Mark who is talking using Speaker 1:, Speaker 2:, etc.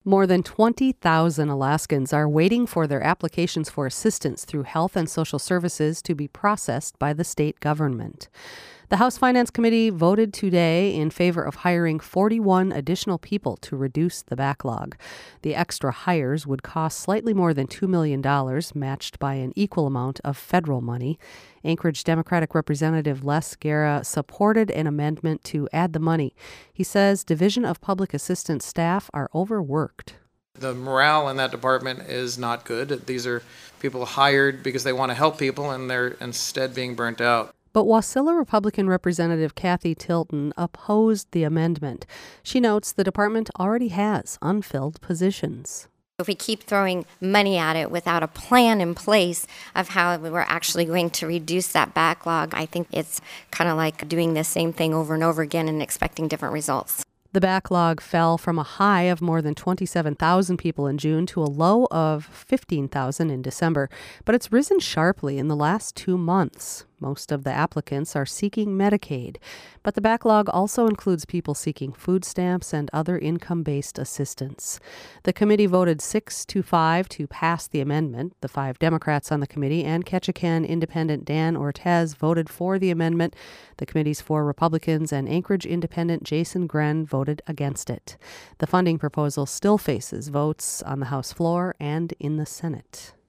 Speaker 1: More than 20,000 Alaskans are waiting for their applications for assistance through health and social services to be processed by the state government. The House Finance Committee voted today in favor of hiring 41 additional people to reduce the backlog. The extra hires would cost slightly more than $2 million, matched by an equal amount of federal money. Anchorage Democratic Representative Les Guerra supported an amendment to add the money. He says Division of Public Assistance staff are overworked.
Speaker 2: The morale in that department is not good. These are people hired because they want to help people, and they're instead being burnt out.
Speaker 1: But Wasilla Republican Representative Kathy Tilton opposed the amendment. She notes the department already has unfilled positions.
Speaker 3: If we keep throwing money at it without a plan in place of how we're actually going to reduce that backlog, I think it's kind of like doing the same thing over and over again and expecting different results.
Speaker 1: The backlog fell from a high of more than 27,000 people in June to a low of 15,000 in December, but it's risen sharply in the last 2 months. Most of the applicants are seeking Medicaid, but the backlog also includes people seeking food stamps and other income-based assistance. The committee voted 6-5 to pass the amendment. The 5 Democrats on the committee and Ketchikan Independent Dan Ortez voted for the amendment. The committee's 4 Republicans and Anchorage Independent Jason Gren voted against it. The funding proposal still faces votes on the House floor and in the Senate.